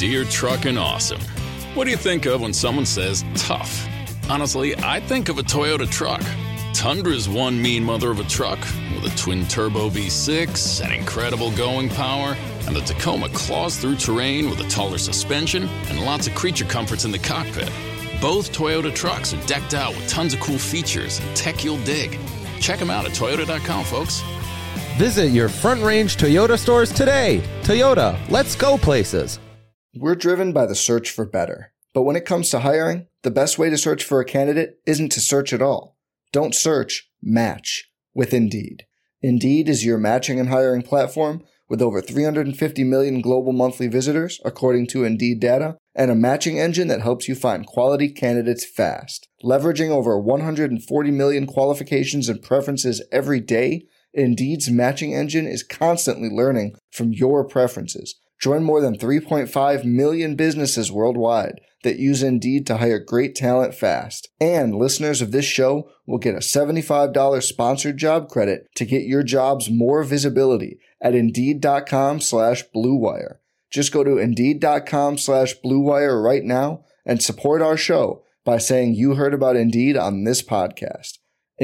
Deere Truckin' Awesome. What do you think of when someone says tough? Honestly, I think of a Toyota truck. Tundra's one mean mother of a truck with a twin-turbo V6 and incredible going power, and the Tacoma claws through terrain with a taller suspension and lots of creature comforts in the cockpit. Both Toyota trucks are decked out with tons of cool features and tech you'll dig. Check them out at Toyota.com, folks. Visit your Front Range Toyota stores today. Toyota, let's go places. We're driven by the search for better. But when it comes to hiring, the best way to search for a candidate isn't to search at all. Don't search, match with Indeed. Indeed is your matching and hiring platform with over 350 million global monthly visitors, according to Indeed data, and a matching engine that helps you find quality candidates fast. Leveraging over 140 million qualifications and preferences every day, Indeed's matching engine is constantly learning from your preferences. Join more than 3.5 million businesses worldwide that use Indeed to hire great talent fast. And listeners of this show will get a $75 sponsored job credit to get your jobs more visibility at Indeed.com/Blue Wire. Just go to Indeed.com/Blue Wire right now and support our show by saying you heard about Indeed on this podcast.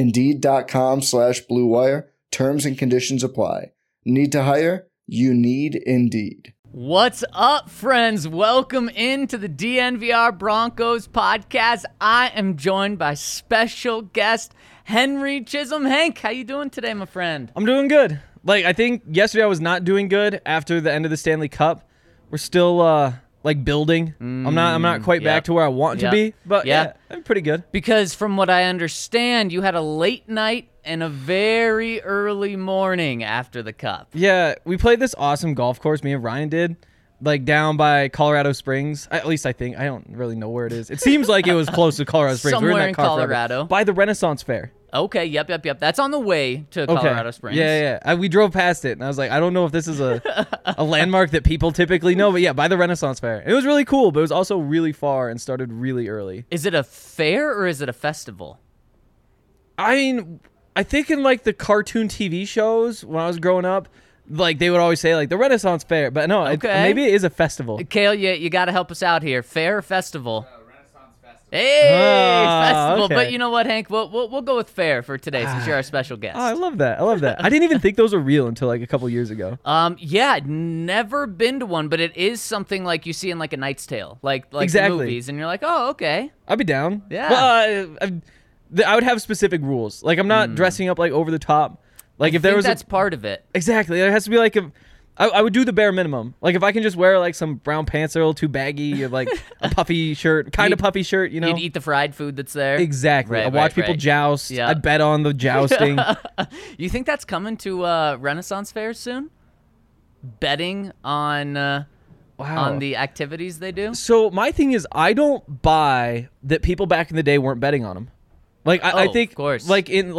Indeed.com/Blue Wire. Terms and conditions apply. Need to hire? You need Indeed. What's up, friends? Welcome into the DNVR Broncos podcast. I am joined by special guest Henry Chisholm. Hank, how you doing today, my friend? I'm doing good. I think yesterday I was not doing good after the end of the Stanley Cup. We're still building. I'm not quite back to where I want to be, but yeah, I'm pretty good. Because from what I understand, you had a late night and a very early morning after the Cup. Yeah, we played this awesome golf course, me and Ryan did, down by Colorado Springs. At least I think. I don't really know where it is. It seems like it was close to Colorado Springs. Somewhere in Colorado. By the Renaissance Fair. Okay, yep. That's on the way to Colorado Springs. Yeah. We drove past it, and I was like, I don't know if this is a landmark that people typically know, but yeah, by the Renaissance Fair. It was really cool, but it was also really far and started really early. Is it a fair or is it a festival? I mean, I think in the cartoon TV shows when I was growing up, they would always say the Renaissance Fair, but no, maybe it is a festival. Kale, you got to help us out here. Fair or festival? Renaissance Festival. Hey, festival. Okay. But you know what, Hank? We'll go with fair for today since you're our special guest. Oh, I love that. I didn't even think those were real until a couple years ago. Yeah, never been to one, but it is something you see in a Knight's Tale, exactly. The movies, and you're like, oh, okay. I'd be down. Yeah. Well, I would have specific rules. I'm not dressing up over the top. If there was that's part of it. Exactly. There has to be I would do the bare minimum. If I can just wear some brown pants that are a little too baggy, or a puffy shirt, puffy shirt, you know. You'd eat the fried food that's there. Exactly. I watch people joust. Yeah. I bet on the jousting. You think that's coming to Renaissance fairs soon? Betting on on the activities they do? So my thing is, I don't buy that people back in the day weren't betting on them. I think, of course. In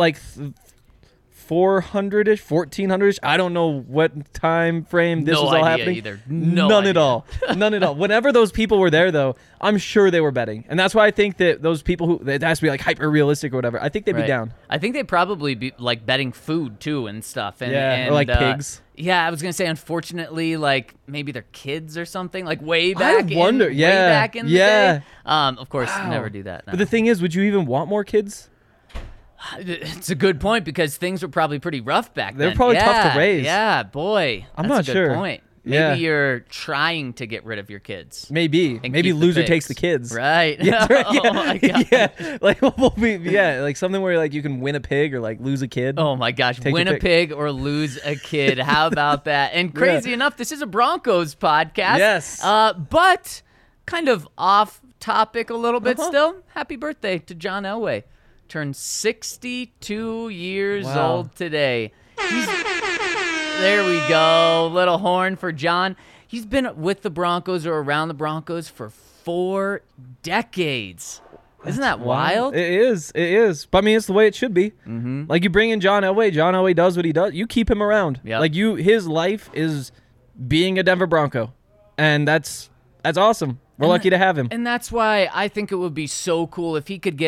400-ish, 1400-ish. I don't know what time frame this was all happening. Either. None at all. Whenever those people were there, though, I'm sure they were betting. And that's why I think that those people it has to be hyper realistic or whatever, I think they'd be down. I think they'd probably be betting food too and stuff. And, or pigs. Yeah, I was going to say, unfortunately, maybe their kids or something, way back way back in the day. Of course, never do that. No. But the thing is, would you even want more kids? It's a good point because things were probably pretty rough back then. They were probably tough to raise. Yeah, boy. I'm not sure. sure. Good point. Maybe you're trying to get rid of your kids. Maybe loser takes the kids. Right. Yeah. Oh my God. Yeah. Something where you can win a pig or lose a kid. Oh my gosh, win a pig or lose a kid. How about that? And crazy enough, this is a Broncos podcast. Yes. But kind of off topic a little bit still. Happy birthday to John Elway. Turned 62 years old today. There we go. Little horn for John. He's been with the Broncos or around the Broncos for 4 decades. Isn't that wild? It is. But I mean, it's the way it should be. Mm-hmm. You bring in John Elway. John Elway does what he does. You keep him around. Yep. His life is being a Denver Bronco. And that's awesome. We're lucky to have him. And that's why I think it would be so cool if he could get a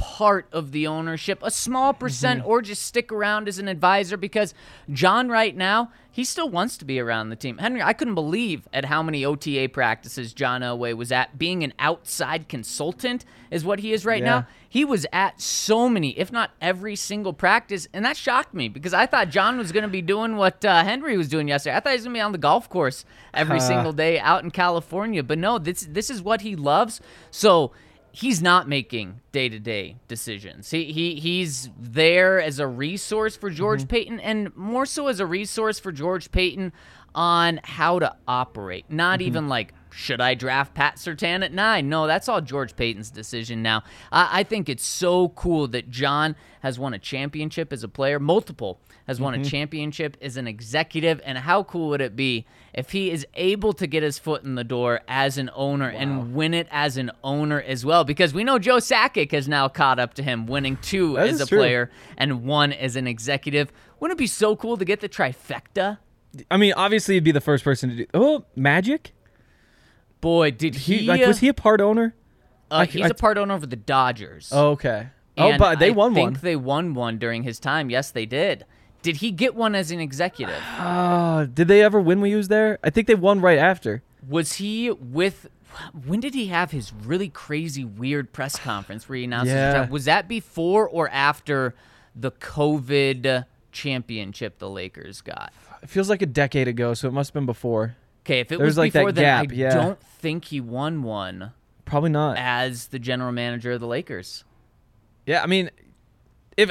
part of the ownership, a small percent, or just stick around as an advisor, because John right now, he still wants to be around the team. Henry, I couldn't believe at how many OTA practices John Elway was at. Being an outside consultant is what he is right now. He was at so many, if not every single practice, and that shocked me because I thought John was going to be doing what Henry was doing yesterday. I thought he was going to be on the golf course every single day out in California. But no, this is what he loves. So he's not making day-to-day decisions. He's there as a resource for George Paton, and more so as a resource for George Paton on how to operate. Not even like, should I draft Pat Surtain at 9? No, that's all George Paton's decision now. I think it's so cool that John has won a championship as a player, multiple, has won a championship as an executive, and how cool would it be if he is able to get his foot in the door as an owner and win it as an owner as well? Because we know Joe Sakic has now caught up to him, winning 2 as a player and 1 as an executive. Wouldn't it be so cool to get the trifecta? I mean, obviously, he'd be the first person to do. Oh, Magic? Boy, did he? Was he a part owner? He's a part owner for the Dodgers. Oh, okay. And but they won one. I think they won one during his time. Yes, they did. Did he get one as an executive? Did they ever win when he was there? I think they won right after. Was he with... When did he have his really crazy, weird press conference where he announced his retirement? Was that before or after the COVID championship the Lakers got? It feels like a decade ago, so it must have been before. Okay, if it was like before, that then gap, I don't think he won one. Probably not. As the general manager of the Lakers. Yeah, I mean, if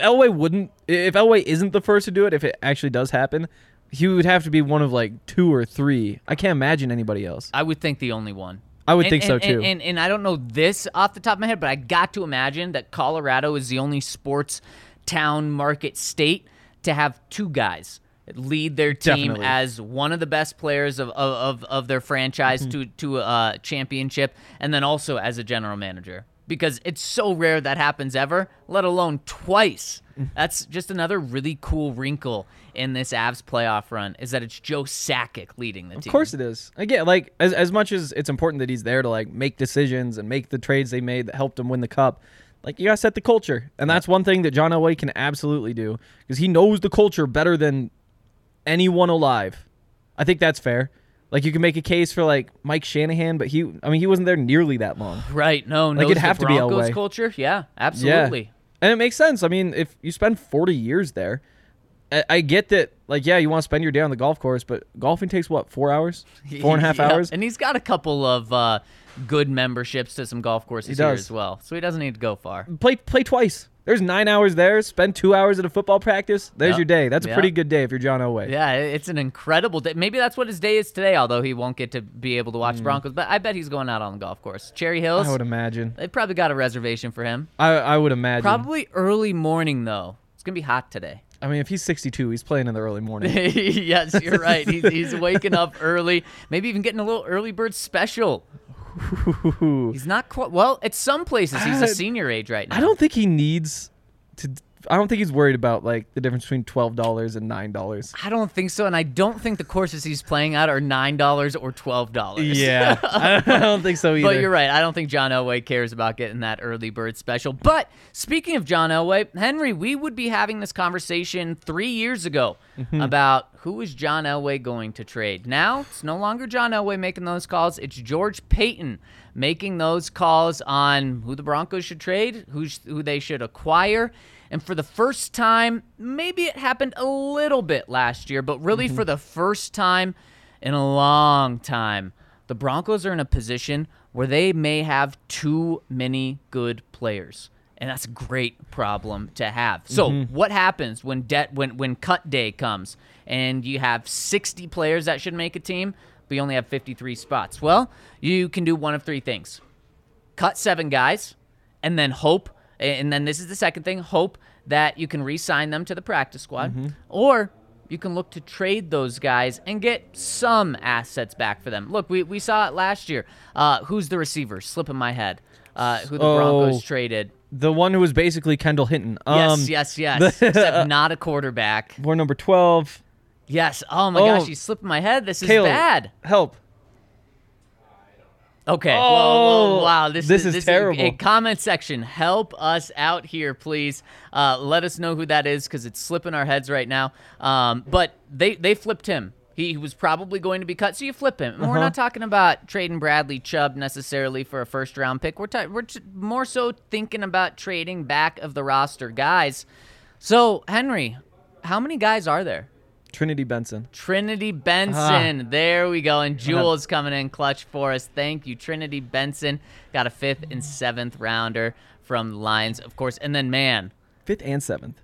Elway isn't the first to do it, if it actually does happen, he would have to be one of like 2 or 3. I can't imagine anybody else. I would think the only one. I would think so too. And I don't know this off the top of my head, but I got to imagine that Colorado is the only sports town market state to have 2 guys lead their team as one of the best players of their franchise to a championship, and then also as a general manager. Because it's so rare that happens ever, let alone twice. That's just another really cool wrinkle in this Avs playoff run, is that it's Joe Sakic leading the team. Of course it is. Again, like as much as it's important that he's there to like make decisions and make the trades they made that helped him win the cup, like you gotta set the culture, and that's one thing that John Elway can absolutely do because he knows the culture better than anyone alive. I think that's fair. Like you can make a case for like Mike Shanahan, but he wasn't there nearly that long. Right? No, like it'd have to be Elway. Culture. Yeah, absolutely. Yeah. And it makes sense. I mean, if you spend 40 years there, I get that. Like, yeah, you want to spend your day on the golf course, but golfing takes what, 4 hours, 4.5 hours? And he's got a couple of good memberships to some golf courses here as well, so he doesn't need to go far. Play twice. There's 9 hours there. Spend 2 hours at a football practice. There's your day. That's a pretty good day if you're John Elway. Yeah, it's an incredible day. Maybe that's what his day is today, although he won't get to be able to watch Broncos. But I bet he's going out on the golf course. Cherry Hills. I would imagine. They probably got a reservation for him. I would imagine. Probably early morning, though. It's going to be hot today. I mean, if he's 62, he's playing in the early morning. Yes, you're right. He's waking up early. Maybe even getting a little early bird special. He's not quite... Well, at some places, he's a senior age right now. I don't think he needs... I don't think he's worried about like the difference between $12 and $9. I don't think so, and I don't think the courses he's playing at are $9 or $12. Yeah, I don't think so either. But you're right. I don't think John Elway cares about getting that early bird special. But speaking of John Elway, Henry, we would be having this conversation 3 years ago about who is John Elway going to trade. Now it's no longer John Elway making those calls. It's George Paton making those calls on who the Broncos should trade, who they should acquire. And for the first time, maybe it happened a little bit last year, but really for the first time in a long time, the Broncos are in a position where they may have too many good players. And that's a great problem to have. So what happens when cut day comes and you have 60 players that should make a team, but you only have 53 spots? Well, you can do one of 3 things. Cut 7 guys and then hope, and then this is the second thing, hope that you can re-sign them to the practice squad, or you can look to trade those guys and get some assets back for them. Look, we saw it last year. Who's the receiver? Slipping my head. Who the Broncos traded. The one who was basically Kendall Hinton. Yes. Except not a quarterback. We're number 12. Yes. Oh, my gosh, he's slipping my head. This is Caleb, bad. Help. Okay. Oh, whoa, wow. This is terrible. A comment section. Help us out here, please. Let us know who that is because it's slipping our heads right now. But they flipped him. He was probably going to be cut, so you flip him. And we're not talking about trading Bradley Chubb necessarily for a first-round pick. We're more so thinking about trading back of the roster guys. So, Henry, how many guys are there? Trinity Benson. There we go. And Jules coming in clutch for us. Thank you, Trinity Benson. Got a 5th and 7th rounder from the Lions, of course. And then, man. 5th and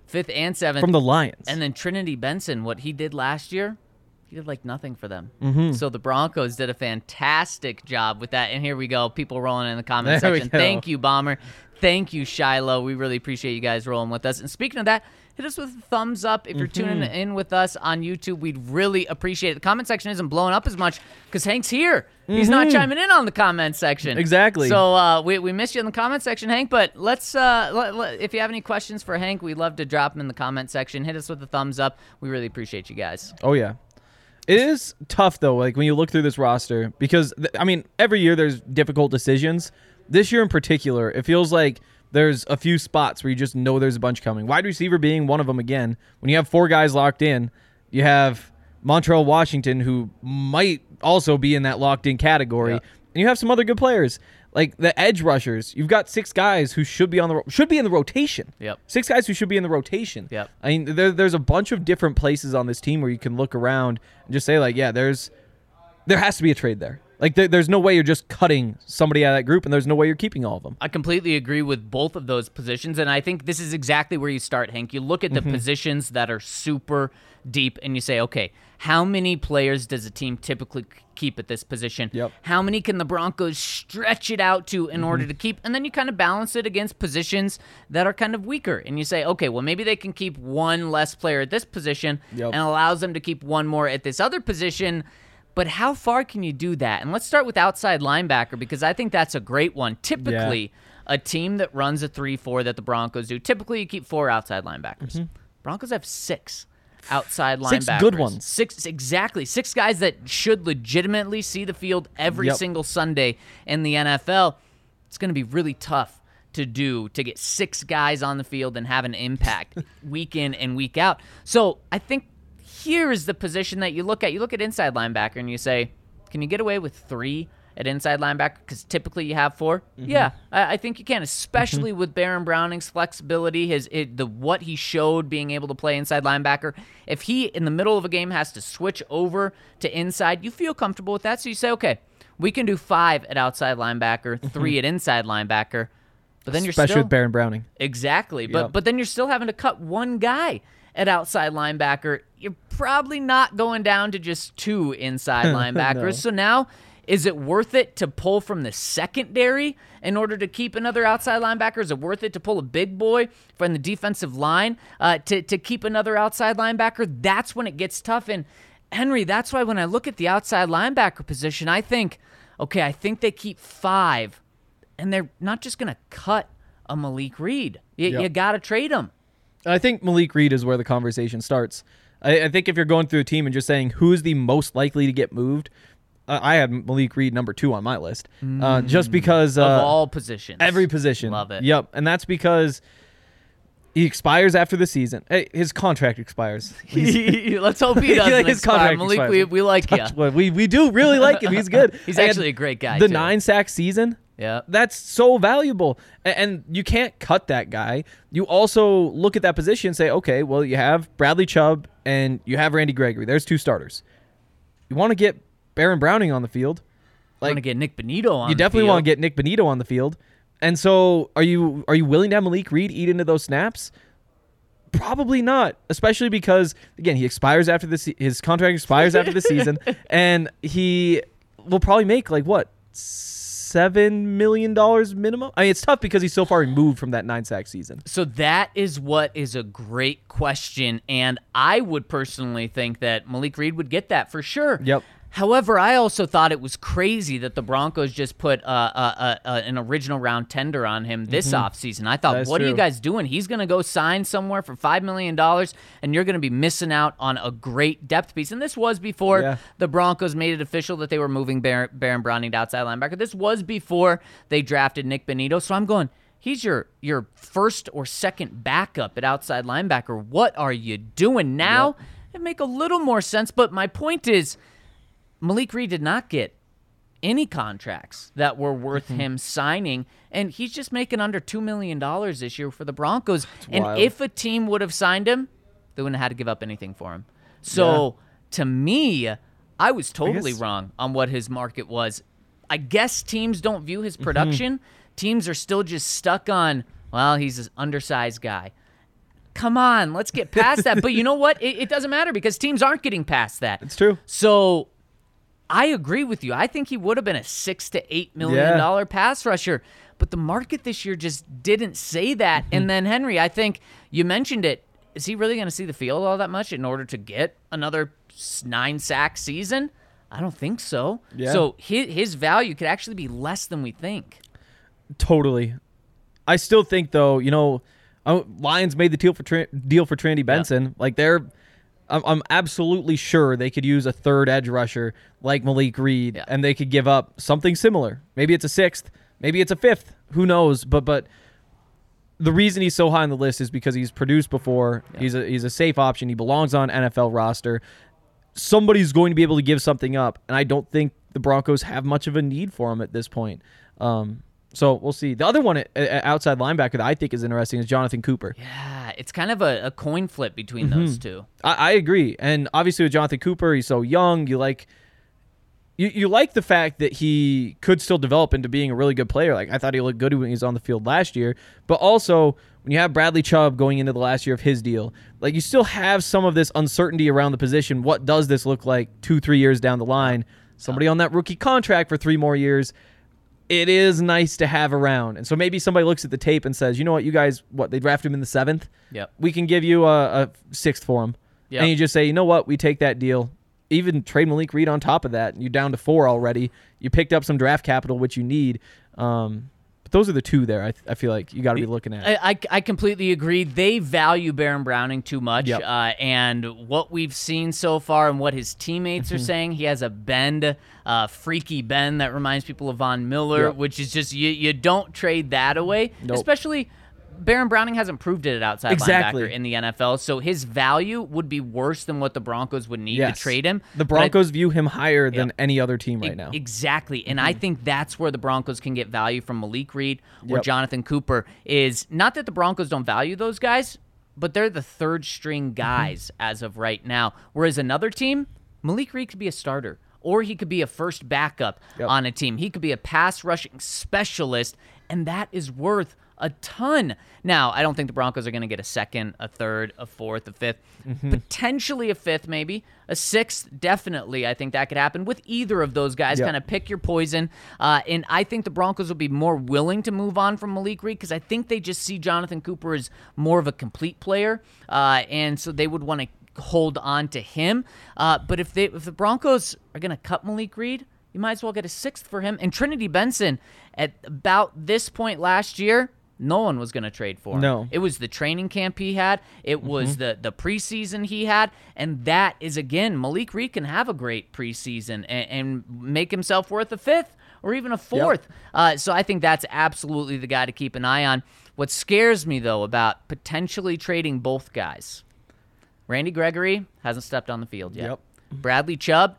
7th. From the Lions. And then Trinity Benson, what he did last year, he did like nothing for them. So the Broncos did a fantastic job with that. And here we go. People rolling in the comment section. Thank you, Bomber. Thank you, Shiloh. We really appreciate you guys rolling with us. And speaking of that, hit us with a thumbs up if you're tuning in with us on YouTube. We'd really appreciate it. The comment section isn't blowing up as much because Hank's here. He's not chiming in on the comment section. Exactly. So we missed you in the comment section, Hank. But let's if you have any questions for Hank, we'd love to drop them in the comment section. Hit us with a thumbs up. We really appreciate you guys. Oh, yeah. It is tough, though, like when you look through this roster, because, I mean, every year there's difficult decisions. This year in particular, it feels like there's a few spots where you just know there's a bunch coming. Wide receiver being one of them again. When you have 4 guys locked in, you have Montreal Washington, who might also be in that locked-in category, and you have some other good players. Like the edge rushers, you've got 6 guys who should be in the rotation. 6 guys who should be in the rotation. I mean, there's a bunch of different places on this team where you can look around and just say, like, yeah, there has to be a trade there. Like, there's no way you're just cutting somebody out of that group, and there's no way you're keeping all of them. I completely agree with both of those positions, and I think this is exactly where you start, Hank. You look at the positions that are super deep, and you say, okay, how many players does a team typically keep at this position? How many can the Broncos stretch it out to in order to keep? And then you kind of balance it against positions that are kind of weaker, and you say, okay, well, maybe they can keep 1 less player at this position and allows them to keep 1 more at this other position. But how far can you do that? And let's start with outside linebacker because I think that's a great one. Typically, a team that runs a 3-4 that the Broncos do, typically you keep 4 outside linebackers. Broncos have 6 outside linebackers. 6 good ones. 6, exactly. 6 guys that should legitimately see the field every single Sunday in the NFL. It's going to be really tough to get 6 guys on the field and have an impact week in and week out. So I think here is the position that you look at. You look at inside linebacker and you say, can you get away with 3 at inside linebacker? Because typically you have 4. Yeah, I think you can, especially with Baron Browning's flexibility, what he showed being able to play inside linebacker. If he, in the middle of a game, has to switch over to inside, you feel comfortable with that. So you say, okay, we can do 5 at outside linebacker, 3 at inside linebacker. But then especially with Baron Browning. Exactly. But then you're still having to cut 1 guy at outside linebacker. You're probably not going down to just 2 inside linebackers. No. So now, is it worth it to pull from the secondary in order to keep another outside linebacker? Is it worth it to pull a big boy from the defensive line to keep another outside linebacker? That's when it gets tough. And Henry, that's why when I look at the outside linebacker position, I think, okay, I think they keep 5, and they're not just going to cut a Malik Reed. You got to trade him. I think Malik Reed is where the conversation starts. I think if you're going through a team and just saying who's the most likely to get moved, I had Malik Reed number 2 on my list. Just because of all positions. Every position. Love it. Yep. And that's because he expires after the season. Hey, his contract expires. Let's hope he doesn't his expire. Contract Malik, expires. we like you. We do really like him. He's good. He's actually a great guy, The too. 9-sack season. Yeah, that's so valuable, and you can't cut that guy. You also look at that position and say, okay, well, you have Bradley Chubb and you have Randy Gregory. There's 2 starters. You want to get Baron Browning on the field. You want to get Nick Bonito on the field. You definitely want to get Nick Bonito on the field. And so are you willing to have Malik Reed eat into those snaps? Probably not, especially because, again, his contract expires after the season, and he will probably make, like, what, $7 million minimum? I mean, it's tough because he's so far removed from that 9-sack season. So that is what is a great question, and I would personally think that Malik Reed would get that for sure. Yep. However, I also thought it was crazy that the Broncos just put an original round tender on him this offseason. I thought, what are you guys doing? He's going to go sign somewhere for $5 million, and you're going to be missing out on a great depth piece. And this was before the Broncos made it official that they were moving Baron Browning to outside linebacker. This was before they drafted Nick Benito. So I'm going, he's your first or second backup at outside linebacker. What are you doing now? It make a little more sense, but my point is, Malik Reed did not get any contracts that were worth him signing, and he's just making under $2 million this year for the Broncos. And if a team would have signed him, they wouldn't have had to give up anything for him. So to me, I was totally wrong on what his market was. I guess teams don't view his production. Teams are still just stuck on, well, he's an undersized guy. Come on, let's get past that. But you know what? It doesn't matter because teams aren't getting past that. It's true. So I agree with you. I think he would have been a $6 to $8 million pass rusher, but the market this year just didn't say that. And then Henry, I think you mentioned it. Is he really going to see the field all that much in order to get another 9-sack season? I don't think so. Yeah. So his value could actually be less than we think. Totally. I still think though, Lions made the deal for Trinity Benson. Like I'm absolutely sure they could use a third edge rusher like Malik Reed, and they could give up something similar. Maybe it's a sixth, maybe it's a fifth. Who knows? But the reason he's so high on the list is because he's produced before. He's a safe option. He belongs on NFL roster. Somebody's going to be able to give something up, and I don't think the Broncos have much of a need for him at this point. So we'll see. The other one, outside linebacker, that I think is interesting is Jonathan Cooper. Yeah, it's kind of a coin flip between those two. I agree. And obviously with Jonathan Cooper, he's so young. You like the fact that he could still develop into being a really good player. Like I thought he looked good when he was on the field last year. But also, when you have Bradley Chubb going into the last year of his deal, like you still have some of this uncertainty around the position. What does this look like 2-3 years down the line? Somebody on that rookie contract for 3 more years. It is nice to have around. And so maybe somebody looks at the tape and says, you know what, you guys, they draft him in the 7th? Yep. We can give you a 6th for him. Yep. And you just say, you know what, we take that deal. Even trade Malik Reed on top of that. You're down to 4 already. You picked up some draft capital, which you need. But those are the two there I feel like you got to be looking at. I completely agree. They value Baron Browning too much. And what we've seen so far and what his teammates are saying, he has a bend, freaky bend that reminds people of Von Miller, which is just, you don't trade that away, especially Baron Browning hasn't proved it at outside linebacker in the NFL, so his value would be worse than what the Broncos would need to trade him. The Broncos view him higher than any other team right now. Exactly, and I think that's where the Broncos can get value from Malik Reed or Jonathan Cooper. Is not that the Broncos don't value those guys, but they're the third-string guys as of right now, whereas another team, Malik Reed could be a starter. Or he could be a first backup on a team. He could be a pass rushing specialist, and that is worth a ton. Now, I don't think the Broncos are going to get a second, a third, a fourth, a fifth, potentially a fifth maybe, a sixth, definitely. I think that could happen with either of those guys. Kind of pick your poison. And I think the Broncos will be more willing to move on from Malik Reed because I think they just see Jonathan Cooper as more of a complete player, and so they would want to hold on to him. But if the Broncos are going to cut Malik Reed, you might as well get a sixth for him. And Trinity Benson, at about this point last year, no one was going to trade for him. No. It was the training camp he had. It was the preseason he had. And that is, again, Malik Reed can have a great preseason and make himself worth a fifth or even a fourth. So I think that's absolutely the guy to keep an eye on. What scares me, though, about potentially trading both guys, Randy Gregory hasn't stepped on the field yet. Bradley Chubb,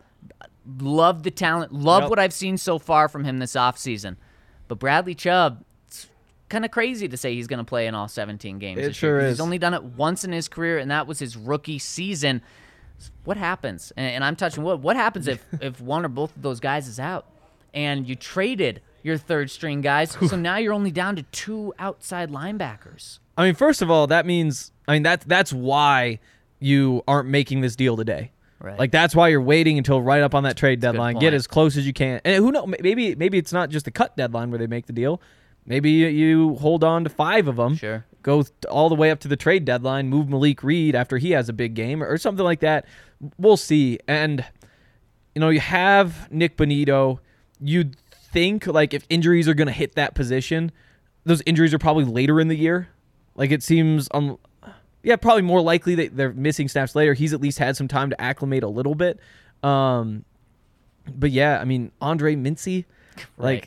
love the talent, love what I've seen so far from him this offseason. But Bradley Chubb, it's kind of crazy to say he's going to play in all 17 games this year. He's only done it once in his career, and that was his rookie season. What happens? And I'm touching wood. What happens if one or both of those guys is out and you traded your third-string guys, so now you're only down to 2 outside linebackers? I mean, first of all, that means that's why you aren't making this deal today. Right. Like that's why you're waiting until right up on that trade deadline. Get as close as you can. And who knows? Maybe it's not just the cut deadline where they make the deal. Maybe you hold on to 5 of them. Sure. Go all the way up to the trade deadline. Move Malik Reed after he has a big game or something like that. We'll see. And you have Nick Bonito. You'd think, like, if injuries are going to hit that position, those injuries are probably later in the year. Like, it seems, probably more likely that they're missing snaps later. He's at least had some time to acclimate a little bit. But yeah, I mean, Andre Mincy, right.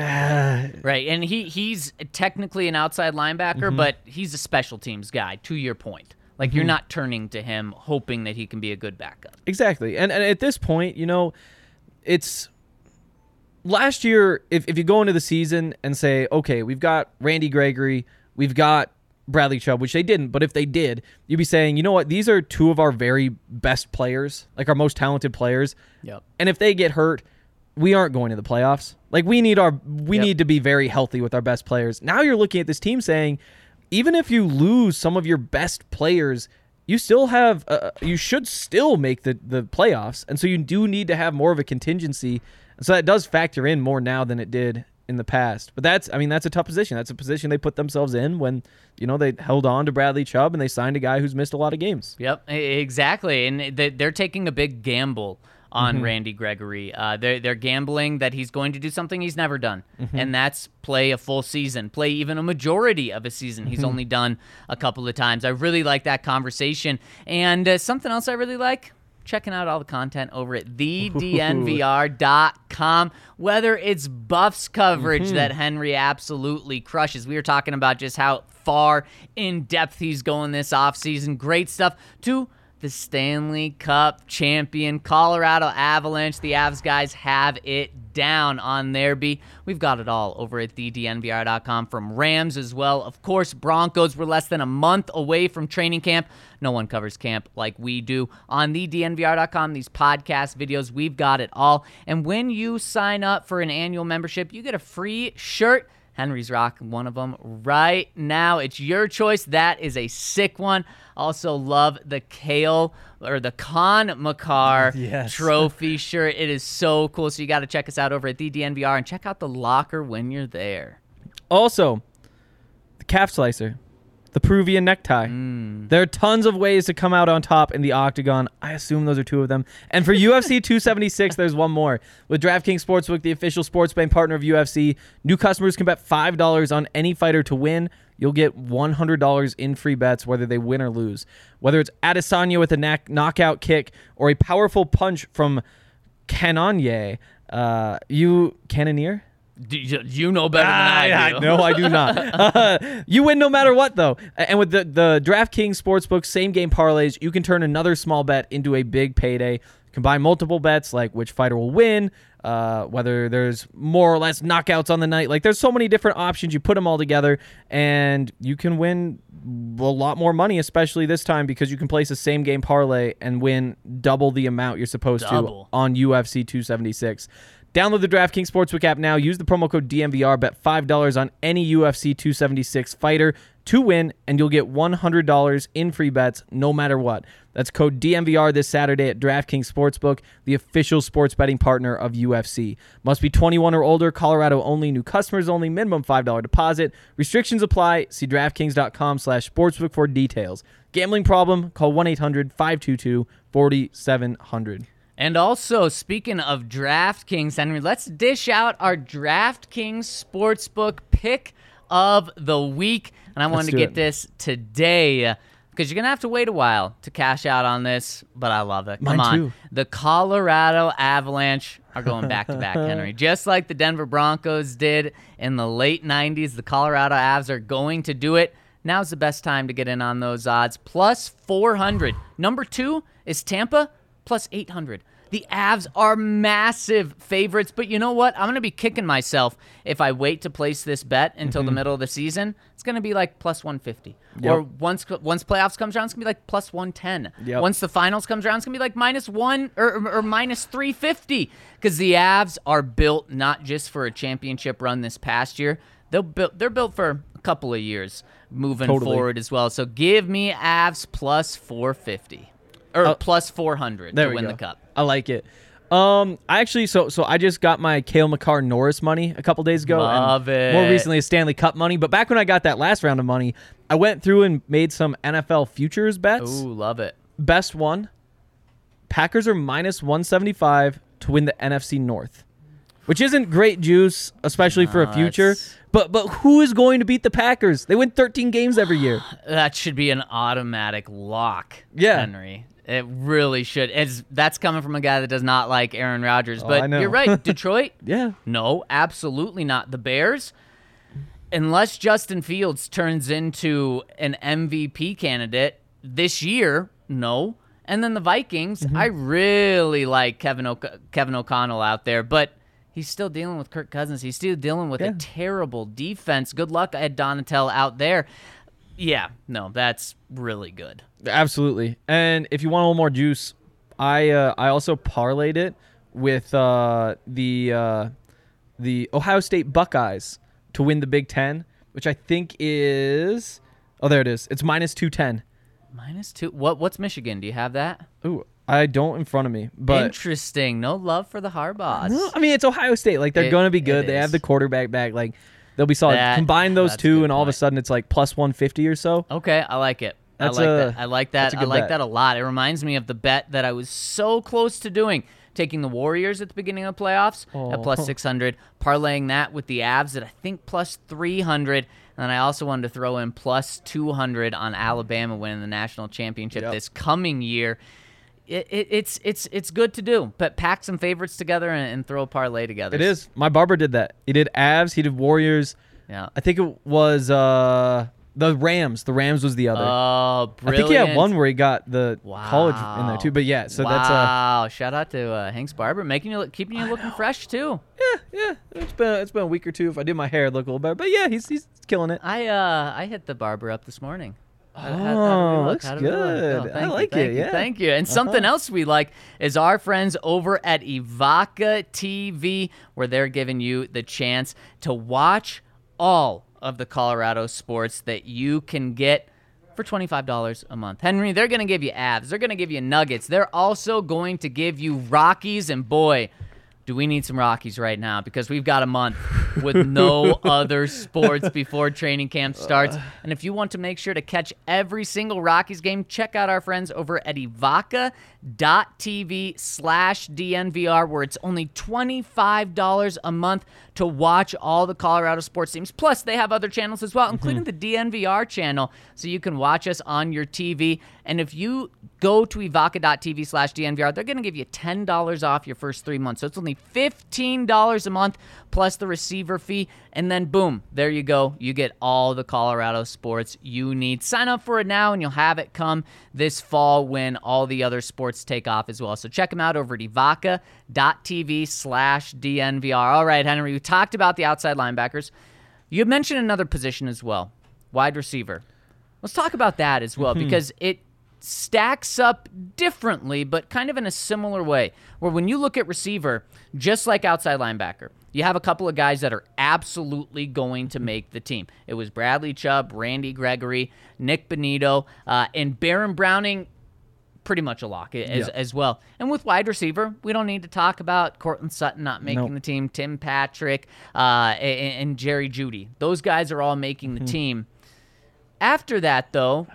And he's technically an outside linebacker, but he's a special teams guy, to your point. Like, you're not turning to him hoping that he can be a good backup. Exactly. And at this point, it's last year, if you go into the season and say, okay, we've got Randy Gregory, we've got Bradley Chubb, which they didn't, but if they did, you'd be saying, you know what, these are two of our very best players, like our most talented players. Yep. And if they get hurt, we aren't going to the playoffs. Like, we need to be very healthy with our best players. Now you're looking at this team saying, even if you lose some of your best players, you still have you should still make the playoffs. And so you do need to have more of a contingency. So that does factor in more now than it did in the past. But that's a tough position. That's a position they put themselves in when, they held on to Bradley Chubb and they signed a guy who's missed a lot of games. Yep, exactly. And they're taking a big gamble on Randy Gregory. They're gambling that he's going to do something he's never done, and that's play a full season, play even a majority of a season. He's only done a couple of times. I really like that conversation. And something else I really like, checking out all the content over at thednvr.com, whether it's Buffs coverage that Henry absolutely crushes. We were talking about just how far in depth he's going this offseason. Great stuff, to the Stanley Cup champion Colorado Avalanche. The Avs guys have it down on their beat. We've got it all over at thednvr.com, from Rams as well. Of course, Broncos. We're less than a month away from training camp. No one covers camp like we do on thednvr.com. These podcast videos, we've got it all. And when you sign up for an annual membership, you get a free shirt. Henry's rocking one of them right now. It's your choice. That is a sick one. Also love the Con McCarr trophy shirt. It is so cool. So you got to check us out over at thednvr and check out the locker when you're there. Also, the calf slicer, the Peruvian necktie. There are tons of ways to come out on top in the octagon. I assume those are two of them. And for UFC 276, there's one more. With DraftKings Sportsbook, the official sports betting partner of UFC, new customers can bet $5 on any fighter to win. You'll get $100 in free bets whether they win or lose. Whether it's Adesanya with a knockout kick or a powerful punch from Cannonier. Cannonier? You know better than I do. No, I do not. You win no matter what, though. And with the DraftKings Sportsbook same-game parlays, you can turn another small bet into a big payday. Combine multiple bets, like which fighter will win, whether there's more or less knockouts on the night. Like, there's so many different options. You put them all together, and you can win a lot more money, especially this time, because you can place a same-game parlay and win double the amount you're supposed to on UFC 276. Download the DraftKings Sportsbook app now. Use the promo code DNVR. Bet $5 on any UFC 276 fighter to win, and you'll get $100 in free bets no matter what. That's code DNVR this Saturday at DraftKings Sportsbook, the official sports betting partner of UFC. Must be 21 or older. Colorado only. New customers only. Minimum $5 deposit. Restrictions apply. See DraftKings.com/sportsbook for details. Gambling problem? Call 1-800-522-4700. And also, speaking of DraftKings, Henry, let's dish out our DraftKings Sportsbook pick of the week. And I wanted to get this today because you're going to have to wait a while to cash out on this, but I love it. Come on. The Colorado Avalanche are going back-to-back, Henry. Just like the Denver Broncos did in the late 90s, the Colorado Avs are going to do it. Now's the best time to get in on those odds. Plus 400. Number 2 is Tampa. Plus 800. The Avs are massive favorites, but you know what? I'm going to be kicking myself if I wait to place this bet until the middle of the season. It's going to be like plus 150. Yep. Or once playoffs comes around, it's going to be like plus 110. Yep. Once the finals comes around, it's going to be like minus 1 or minus 350, because the Avs are built not just for a championship run this past year. They're built for a couple of years moving forward as well. So give me Avs plus 450. Or plus 400 to win the cup. I like it. I actually, so I just got my Cale Makar Norris money a couple days ago. Love it. More recently, a Stanley Cup money. But back when I got that last round of money, I went through and made some NFL futures bets. Ooh, love it. Best one, Packers are minus 175 to win the NFC North, which isn't great juice, especially for a future. But who is going to beat the Packers? They win 13 games every year. That should be an automatic lock, Yeah. Henry. It really should. That's coming from a guy that does not like Aaron Rodgers. I But know. you're right. Detroit? Yeah. No, absolutely not. The Bears? Unless Justin Fields turns into an MVP candidate this year, no. And then the Vikings, I really like Kevin O'Connell out there, but he's still dealing with Kirk Cousins. He's still dealing with a terrible defense. Good luck, Ed Donatel out there. Yeah, no, that's really good. Absolutely. And if you want a little more juice, I also parlayed it with the Ohio State Buckeyes to win the Big Ten, which I think is there it is. It's minus 210. -2. What's Michigan? Do you have that? Ooh, I don't in front of me, but Interesting. No love for the Harbaughs. no, I mean it's Ohio State. Like they're going to be good. it They is. have the quarterback back. Like they'll be solid. Combine those that's a two, good and all of a point. sudden it's like plus 150 or so. Okay, I like it. That's I like a- that. I like that. that's a I good like bet. that a lot. It reminds me of the bet that I was so close to doing, taking the Warriors at the beginning of the playoffs at plus 600, parlaying that with the Avs at I think plus 300, and then I also wanted to throw in plus 200 on Alabama winning the national championship this coming year. It's good to do, but pack some favorites together and throw a parlay together. It is. My barber did that. He did Avs. He did Warriors. Yeah. I think it was the Rams. The Rams was the other. Oh, I brilliant. think he had one where he got the college in there too. But yeah, so that's wow. Shout out to Hank's Barber, keeping you looking fresh too. yeah. It's been a week or two. If I did my hair, it'd look a little better. But yeah, he's killing it. I hit the barber up this morning. Looks good. I like it. Yeah. Thank you. And something else we like is our friends over at Evoca TV, where they're giving you the chance to watch all of the Colorado sports that you can get for $25 a month. Henry, they're going to give you Avs. They're going to give you Nuggets. They're also going to give you Rockies. And boy, do we need some Rockies right now, because we've got a month with no other sports before training camp starts. And if you want to make sure to catch every single Rockies game, check out our friends over at evoca.tv/DNVR, where it's only $25 a month to watch all the Colorado sports teams. Plus, they have other channels as well, including the DNVR channel, so you can watch us on your TV. And if you go to evoca.tv/DNVR, they're going to give you $10 off your first 3 months. So it's only $15 a month plus the receiver fee. And then boom, there you go. You get all the Colorado sports you need. Sign up for it now and you'll have it come this fall when all the other sports take off as well. So check them out over at evoca.tv/DNVR. All right, Henry, we talked about the outside linebackers. You mentioned another position as well, wide receiver. Let's talk about that as well, because it stacks up differently, but kind of in a similar way, where when you look at receiver, just like outside linebacker, you have a couple of guys that are absolutely going to make the team. It was Bradley Chubb, Randy Gregory, Nick Bonito, and Baron Browning, pretty much a lock as well. And with wide receiver, we don't need to talk about Cortland Sutton not making the team, Tim Patrick, and Jerry Jeudy. Those guys are all making the team. After that, though,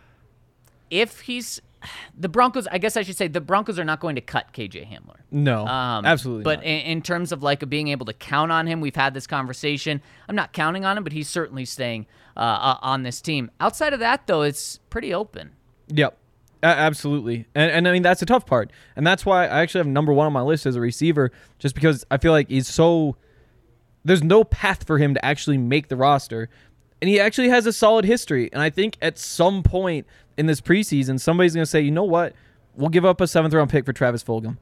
if he's the Broncos, I guess I should say the Broncos are not going to cut KJ Hamler. No, absolutely But not. in terms of like being able to count on him, we've had this conversation. I'm not counting on him, but he's certainly staying on this team. Outside of that, though, it's pretty open. Yep. Absolutely. And I mean, that's the tough part. And that's why I actually have number one on my list as a receiver, just because I feel like there's no path for him to actually make the roster. And he actually has a solid history. And I think at some point in this preseason, somebody's going to say, you know what? We'll give up a 7th-round pick for Travis Fulgham.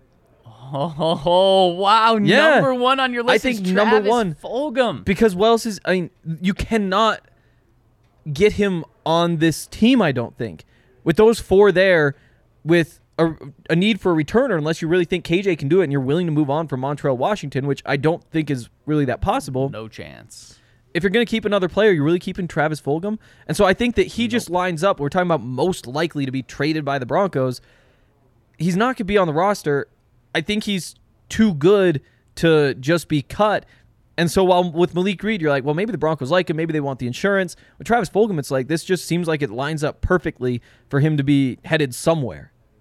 Oh, wow. Yeah. Number one on your list I think is number Travis one. Fulgham. Because you cannot get him on this team, I don't think. With those four there, with a need for a returner, unless you really think KJ can do it and you're willing to move on from Montreal Washington, which I don't think is really that possible. No chance. If you're going to keep another player, you're really keeping Travis Fulgham. And so I think that he just lines up. We're talking about most likely to be traded by the Broncos. He's not going to be on the roster. I think he's too good to just be cut. And so while with Malik Reed, you're like, well, maybe the Broncos like him. Maybe they want the insurance. With Travis Fulgham, it's like this just seems like it lines up perfectly for him to be headed somewhere.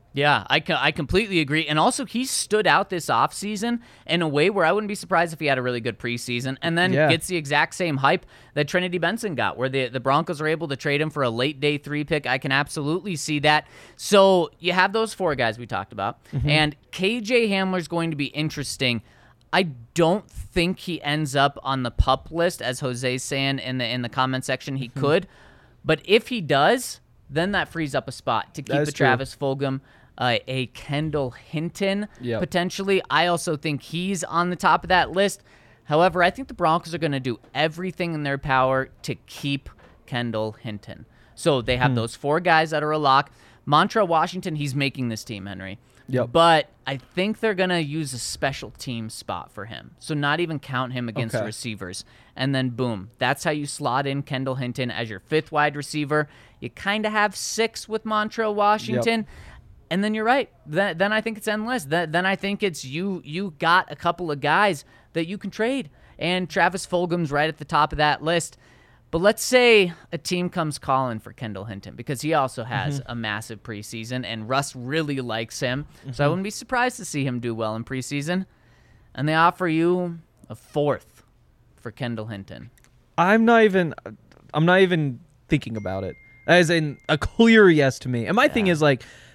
Yeah, I completely agree. And also, he stood out this offseason in a way where I wouldn't be surprised if he had a really good preseason and then gets the exact same hype that Trinity Benson got, where the Broncos are able to trade him for a late day 3 pick. I can absolutely see that. So you have those 4 guys we talked about. And KJ Hamler's going to be interesting. I don't think he ends up on the PUP list, as Jose's saying in the comment section. He could. But if he does, then that frees up a spot to keep a Travis Fulgham, a Kendall Hinton, potentially. I also think he's on the top of that list. However, I think the Broncos are going to do everything in their power to keep Kendall Hinton. So they have those 4 guys that are a lock. Montrell Washington, he's making this team, Henry. But I think they're going to use a special team spot for him. So not even count him against the receivers. And then, boom, that's how you slot in Kendall Hinton as your 5th wide receiver. You kind of have 6 with Montrell Washington. And then you're right. Then I think it's endless. Then I think it's you got a couple of guys that you can trade. And Travis Fulgham's right at the top of that list. But let's say a team comes calling for Kendall Hinton because he also has a massive preseason, and Russ really likes him. So I wouldn't be surprised to see him do well in preseason. And they offer you a 4th for Kendall Hinton. I'm not even thinking about it. As in a clear yes to me. And my thing is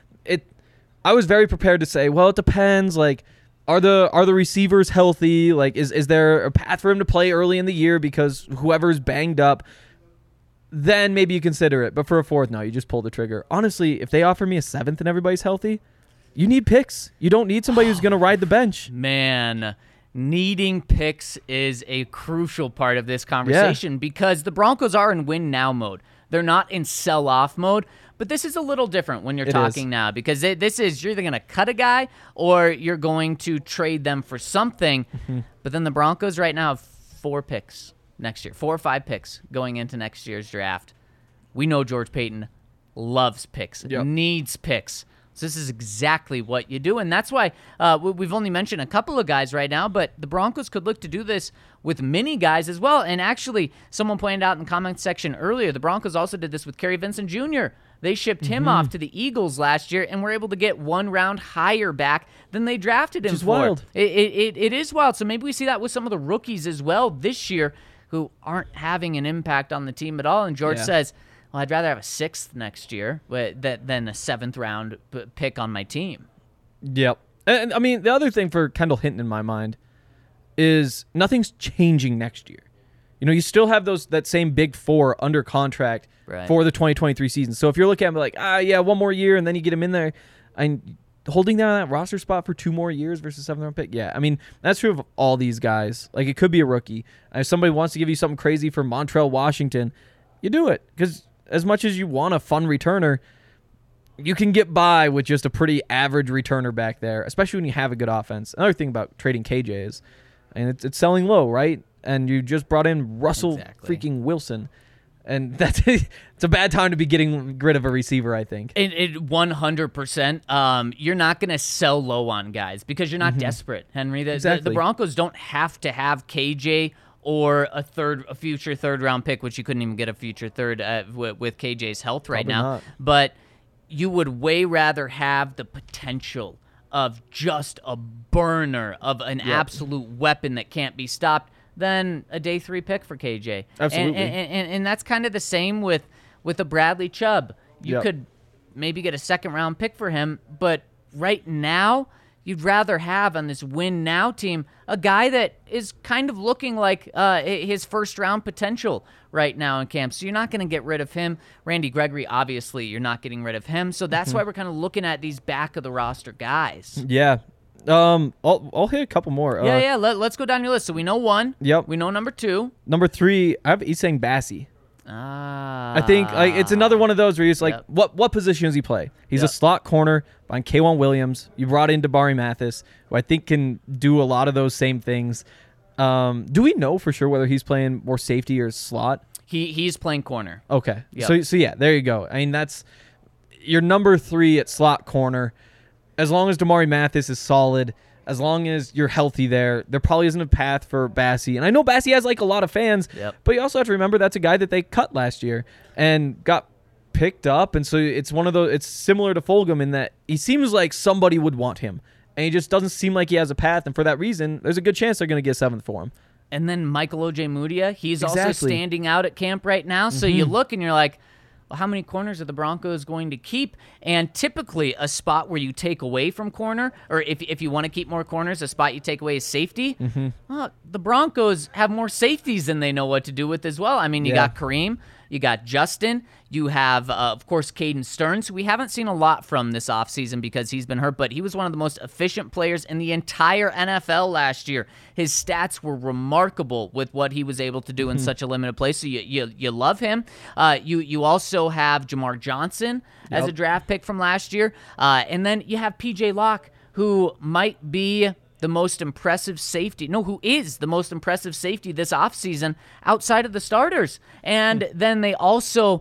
I was very prepared to say, well, it depends. Like, are the receivers healthy? Like, is there a path for him to play early in the year because whoever's banged up? Then maybe you consider it. But for a 4th, no, you just pull the trigger. Honestly, if they offer me a 7th and everybody's healthy, you need picks. You don't need somebody who's going to ride the bench. Man, needing picks is a crucial part of this conversation because the Broncos are in win now mode. They're not in sell off mode. But this is a little different when you're talking now because this is you're either going to cut a guy or you're going to trade them for something. But then the Broncos right now have 4 picks next year, 4 or 5 picks going into next year's draft. We know George Paton loves picks, needs picks. So this is exactly what you do. And that's why we've only mentioned a couple of guys right now, but the Broncos could look to do this with many guys as well. And actually, someone pointed out in the comment section earlier, the Broncos also did this with Kerry Vincent Jr. They shipped him off to the Eagles last year and were able to get 1 round higher back than they drafted him for. Which is wild. It is wild. So maybe we see that with some of the rookies as well this year who aren't having an impact on the team at all. And George says, well, I'd rather have a 6th next year than a 7th round pick on my team. Yep. And I mean, the other thing for Kendall Hinton in my mind is nothing's changing next year. You know, you still have that same big 4 under contract for the 2023 season. So if you're looking at it like, 1 more year, and then you get him in there, and holding down that roster spot for 2 more years versus 7th round pick, I mean, that's true of all these guys. Like, it could be a rookie. If somebody wants to give you something crazy for Montrell Washington, you do it. Because as much as you want a fun returner, you can get by with just a pretty average returner back there, especially when you have a good offense. Another thing about trading KJ is, and it's selling low, right? And you just brought in Russell freaking Wilson. And it's a bad time to be getting rid of a receiver, I think. 100%. You're not going to sell low on guys because you're not desperate, Henry. The Broncos don't have to have KJ or a future 3rd round pick, which you couldn't even get a future 3rd with KJ's health right now. Not. But you would way rather have the potential of just a burner, of an absolute weapon that can't be stopped, than a day 3 pick for KJ. Absolutely. And that's kind of the same with a Bradley Chubb. You could maybe get a 2nd round pick for him, but right now you'd rather have on this win now team a guy that is kind of looking like his 1st round potential right now in camp. So you're not going to get rid of him. Randy Gregory, obviously, you're not getting rid of him. So that's why we're kind of looking at these back of the roster guys. Yeah. I'll hit a couple more. Let's go down your list. So we know 1. Yep. We know number 2. Number 3, I have Isang Bassi. I think it's another one of those where he's like, what position does he play? He's a slot corner behind K'Wan Williams. You brought in Dabari Mathis, who I think can do a lot of those same things. Do we know for sure whether he's playing more safety or slot? He's playing corner. Okay. Yep. So yeah, there you go. I mean, that's your number 3 at slot corner. As long as Damari Mathis is solid, as long as you're healthy there probably isn't a path for Bassi. And I know Bassi has like a lot of fans, but you also have to remember that's a guy that they cut last year and got picked up, and so it's one of those. It's similar to Fulgham in that he seems like somebody would want him, and he just doesn't seem like he has a path. And for that reason, there's a good chance they're going to get 7th for him. And then Michael Ojemudia, he's also standing out at camp right now. So you look and you're like, well, how many corners are the Broncos going to keep? And typically a spot where you take away from corner, or if you want to keep more corners, a spot you take away is safety. Well, the Broncos have more safeties than they know what to do with as well. I mean, you got Kareem, you got Justin, you have, of course, Caden Stearns, who we haven't seen a lot from this offseason because he's been hurt, but he was one of the most efficient players in the entire NFL last year. His stats were remarkable with what he was able to do in such a limited play, so you love him. You also have Jamar Johnson as a draft pick from last year, and then you have P.J. Locke, who might be the most impressive safety. No, who is the most impressive safety this offseason outside of the starters. And then they also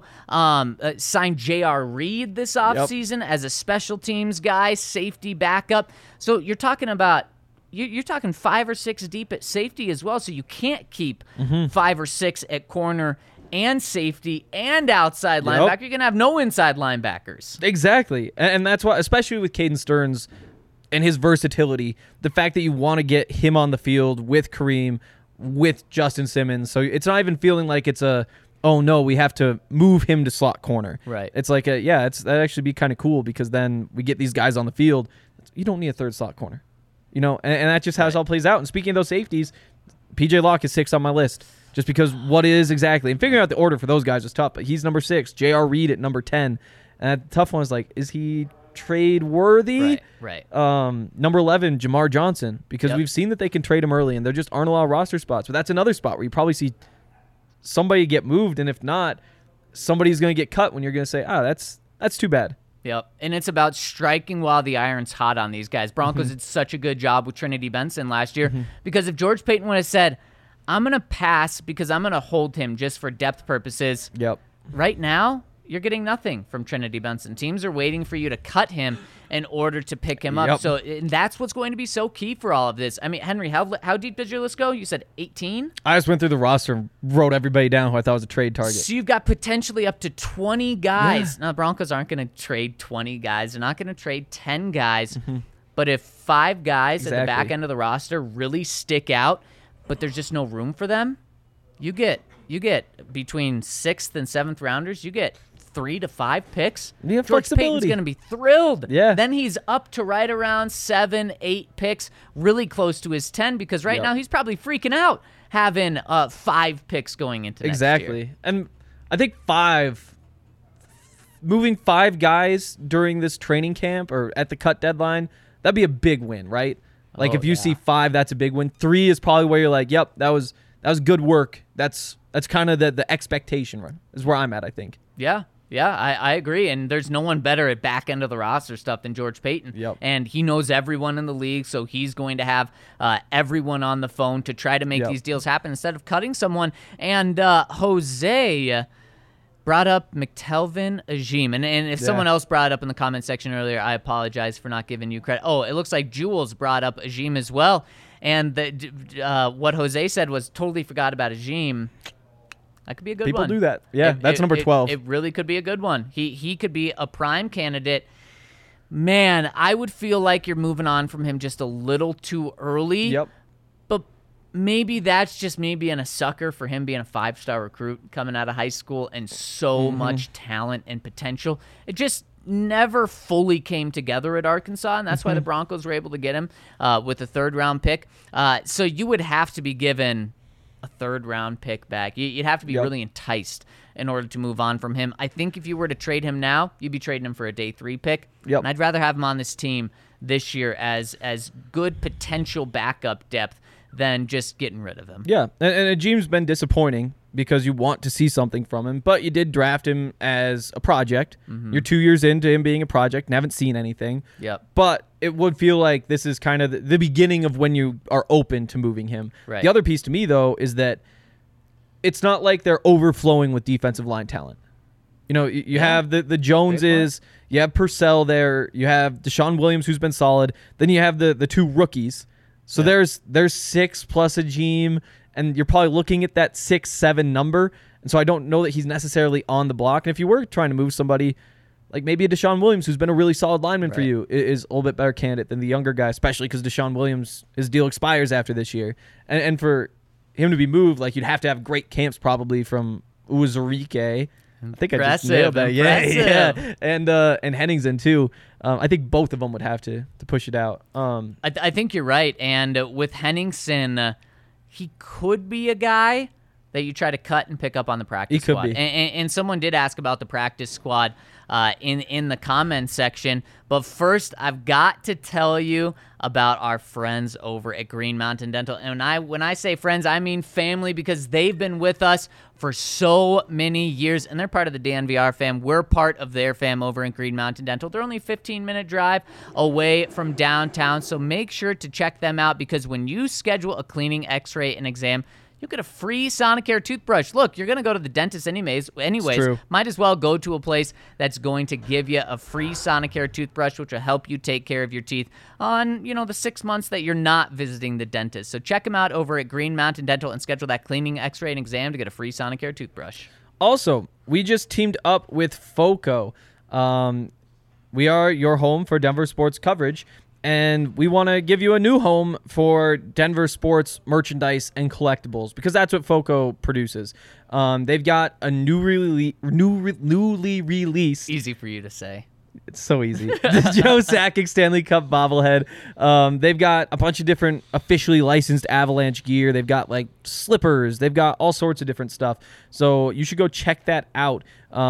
signed J.R. Reed this offseason as a special teams guy, safety backup. So you're talking about you're talking 5 or 6 deep at safety as well. So you can't keep 5 or 6 at corner and safety and outside linebacker. You're going to have no inside linebackers. Exactly. And that's why, especially with Caden Stearns and his versatility, the fact that you want to get him on the field with Kareem, with Justin Simmons. So it's not even feeling like it's oh no, we have to move him to slot corner. Right. It's like, that'd actually be kind of cool because then we get these guys on the field. You don't need a third slot corner. And that's just how it all plays out. And speaking of those safeties, P.J. Locke is 6 on my list. Just because what is exactly. And figuring out the order for those guys is tough. But he's number 6. J.R. Reed at number 10. And the tough one is like, is he trade worthy? Right. Number 11, Jamar Johnson. Because we've seen that they can trade him early. And there just aren't a lot of roster spots. But that's another spot where you probably see somebody get moved. And if not, somebody's going to get cut when you're going to say, that's too bad. Yep, and it's about striking while the iron's hot on these guys. Broncos did such a good job with Trinity Benson last year because if George Paton would have said, I'm going to pass because I'm going to hold him just for depth purposes, right now you're getting nothing from Trinity Benson. Teams are waiting for you to cut him in order to pick him up. So and that's what's going to be so key for all of this. I mean, Henry, how deep did your list go? You said 18? I just went through the roster and wrote everybody down who I thought was a trade target. So you've got potentially up to 20 guys. Now, the Broncos aren't going to trade 20 guys. They're not going to trade 10 guys. But if 5 guys at the back end of the roster really stick out, but there's just no room for them, you get between 6th and 7th rounders, you get 3 to 5 picks. George Paton's going to be thrilled. Then he's up to right around 7, 8 picks, really close to his 10 because right now he's probably freaking out having 5 picks going into next year. And I think moving 5 guys during this training camp or at the cut deadline, that'd be a big win, right? Like if you see 5, that's a big win. 3 is probably where you're like, yep, that was good work. That's kind of the expectation run is where I'm at, I think. Yeah, I agree. And there's no one better at back end of the roster stuff than George Paton. And he knows everyone in the league, so he's going to have everyone on the phone to try to make these deals happen instead of cutting someone. And Jose brought up McTelvin Agim. And if someone else brought it up in the comment section earlier, I apologize for not giving you credit. Oh, it looks like Jules brought up Agim as well. And what Jose said was totally forgot about Agim. That could be a good one. People do that. Yeah, that's number 12. It really could be a good one. He could be a prime candidate. Man, I would feel like you're moving on from him just a little too early. But maybe that's just me being a sucker for him being a 5-star recruit coming out of high school and so much talent and potential. It just never fully came together at Arkansas, and that's why the Broncos were able to get him with a 3rd-round pick. So you would have to be given a 3rd-round pick back. You'd have to be really enticed in order to move on from him. I think if you were to trade him now, you'd be trading him for a day 3 pick. And I'd rather have him on this team this year as good potential backup depth than just getting rid of him. Yeah, and Agim's been disappointing because you want to see something from him, but you did draft him as a project. You're 2 years into him being a project and haven't seen anything. But it would feel like this is kind of the beginning of when you are open to moving him. The other piece to me, though, is that it's not like they're overflowing with defensive line talent. You have the Joneses, you have Purcell there, you have Deshaun Williams, who's been solid, then you have the 2 rookies. So there's 6 plus Agim, and you're probably looking at that 6-7 number. And so I don't know that he's necessarily on the block. And if you were trying to move somebody, like maybe a Deshaun Williams, who's been a really solid lineman for you, is a little bit better candidate than the younger guy, especially because Deshaun Williams, his deal expires after this year. And for him to be moved, like you'd have to have great camps probably from Uzurike. I think I just nailed that. Yeah. And Henningsen too. I think both of them would have to push it out. I think you're right. And with Henningsen, he could be a guy that you try to cut and pick up on the practice squad. He could be. And someone did ask about the practice squad in the comments section. But first, I've got to tell you about our friends over at Green Mountain Dental. And when I say friends, I mean family, because they've been with us for so many years, and they're part of the DNVR fam. We're part of their fam over in Green Mountain Dental. They're only a 15-minute drive away from downtown, so make sure to check them out, because when you schedule a cleaning, x-ray, and exam, you'll get a free Sonicare toothbrush. Look, you're going to go to the dentist anyways. Might as well go to a place that's going to give you a free Sonicare toothbrush, which will help you take care of your teeth on, the 6 months that you're not visiting the dentist. So check them out over at Green Mountain Dental and schedule that cleaning, x-ray, and exam to get a free Sonicare toothbrush. Also, we just teamed up with FOCO. We are your home for Denver sports coverage, and we want to give you a new home for Denver sports merchandise and collectibles, because that's what FOCO produces. They've got a newly released... Easy for you to say. It's so easy. The Joe Sakic Stanley Cup bobblehead. They've got a bunch of different officially licensed Avalanche gear. They've got like slippers. They've got all sorts of different stuff. So you should go check that out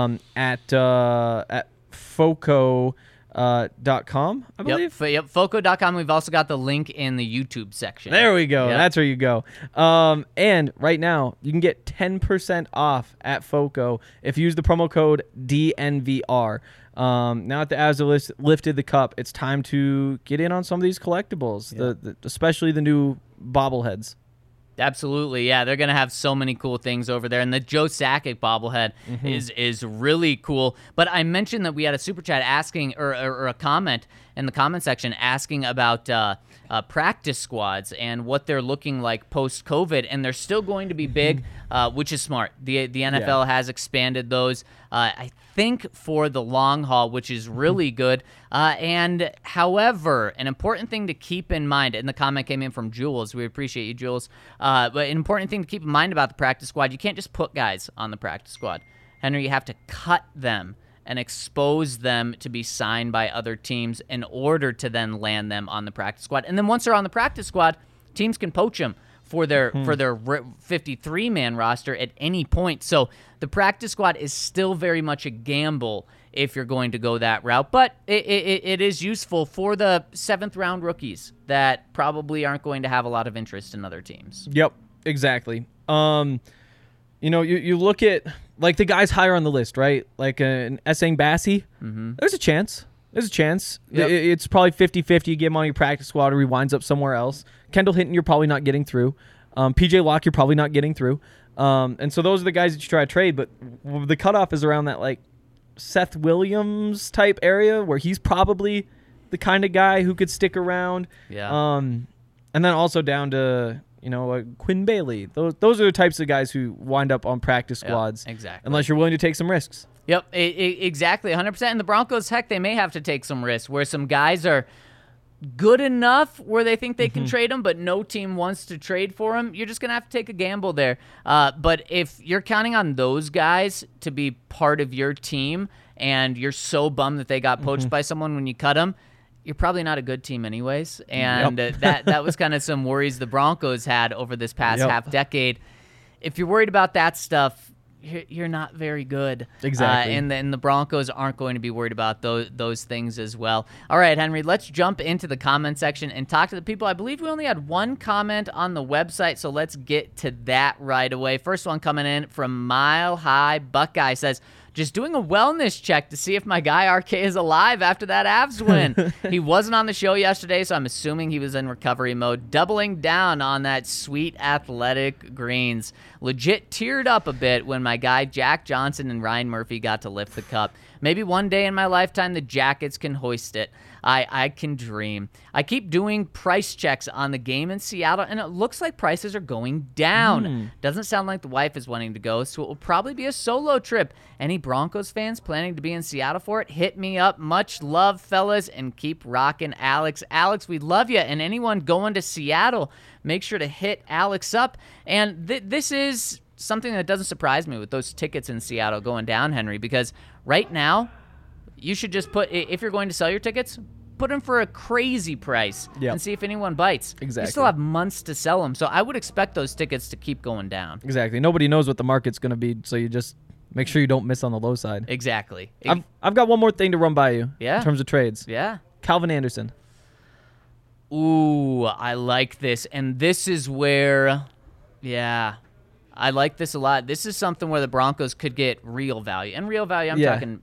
at FOCO.com, I believe. Yep, FOCO.com. We've also got the link in the YouTube section. There we go. Yep. That's where you go. And right now, you can get 10% off at FOCO if you use the promo code DNVR. Now that the Avs have lifted the cup, it's time to get in on some of these collectibles, especially the new bobbleheads. Absolutely, yeah. They're going to have so many cool things over there. And the Joe Sakic bobblehead is really cool. But I mentioned that we had a super chat asking, or a comment in the comment section asking about practice squads and what they're looking like post-COVID. And they're still going to be big, which is smart. The NFL has expanded those, I think, for the long haul, which is really good. And however, an important thing to keep in mind, and the comment came in from Jules. We appreciate you, Jules. But an important thing to keep in mind about the practice squad, you can't just put guys on the practice squad. Henry, you have to cut them and expose them to be signed by other teams in order to then land them on the practice squad. And then once they're on the practice squad, teams can poach them for their 53-man roster at any point. So the practice squad is still very much a gamble if you're going to go that route. But it is useful for the 7th-round rookies that probably aren't going to have a lot of interest in other teams. Yep, exactly. You look at, like, the guys higher on the list, right? Like an Essang Bassey. There's a chance. Yep. It's probably 50-50. You get him on your practice squad or he winds up somewhere else. Kendall Hinton, you're probably not getting through. PJ Locke, you're probably not getting through. And so those are the guys that you try to trade. But the cutoff is around that, like, Seth Williams type area where he's probably the kind of guy who could stick around. Yeah. And then also down to, Quinn Bailey. Those are the types of guys who wind up on practice squads. Yep, exactly. Unless you're willing to take some risks. Yep, exactly, 100%. And the Broncos, heck, they may have to take some risks where some guys are good enough where they think they can trade them, but no team wants to trade for them. You're just going to have to take a gamble there. But if you're counting on those guys to be part of your team and you're so bummed that they got poached by someone when you cut them, you're probably not a good team anyways. And that was kind of some worries the Broncos had over this past half decade. If you're worried about that stuff, you're not very good. Exactly. And the Broncos aren't going to be worried about those things as well. All right, Henry, let's jump into the comment section and talk to the people. I believe we only had one comment on the website, so let's get to that right away. First one coming in from Mile High Buckeye says, just doing a wellness check to see if my guy RK is alive after that Avs win. He wasn't on the show yesterday, so I'm assuming he was in recovery mode, doubling down on that sweet athletic greens. Legit teared up a bit when my guy Jack Johnson and Ryan Murphy got to lift the cup. Maybe one day in my lifetime, the Jackets can hoist it. I can dream. I keep doing price checks on the game in Seattle, and it looks like prices are going down. Doesn't sound like the wife is wanting to go, so it will probably be a solo trip. Any Broncos fans planning to be in Seattle for it, hit me up. Much love, fellas, and keep rocking, Alex. Alex, we love you, and anyone going to Seattle, make sure to hit Alex up. And this is something that doesn't surprise me with those tickets in Seattle going down, Henry, because right now, you should just if you're going to sell your tickets, put them for a crazy price and see if anyone bites. Exactly. You still have months to sell them, so I would expect those tickets to keep going down. Exactly. Nobody knows what the market's going to be, so you just make sure you don't miss on the low side. Exactly. I've got one more thing to run by you in terms of trades. Yeah. Calvin Anderson. Ooh, I like this, and this is where, I like this a lot. This is something where the Broncos could get real value. And real value, I'm talking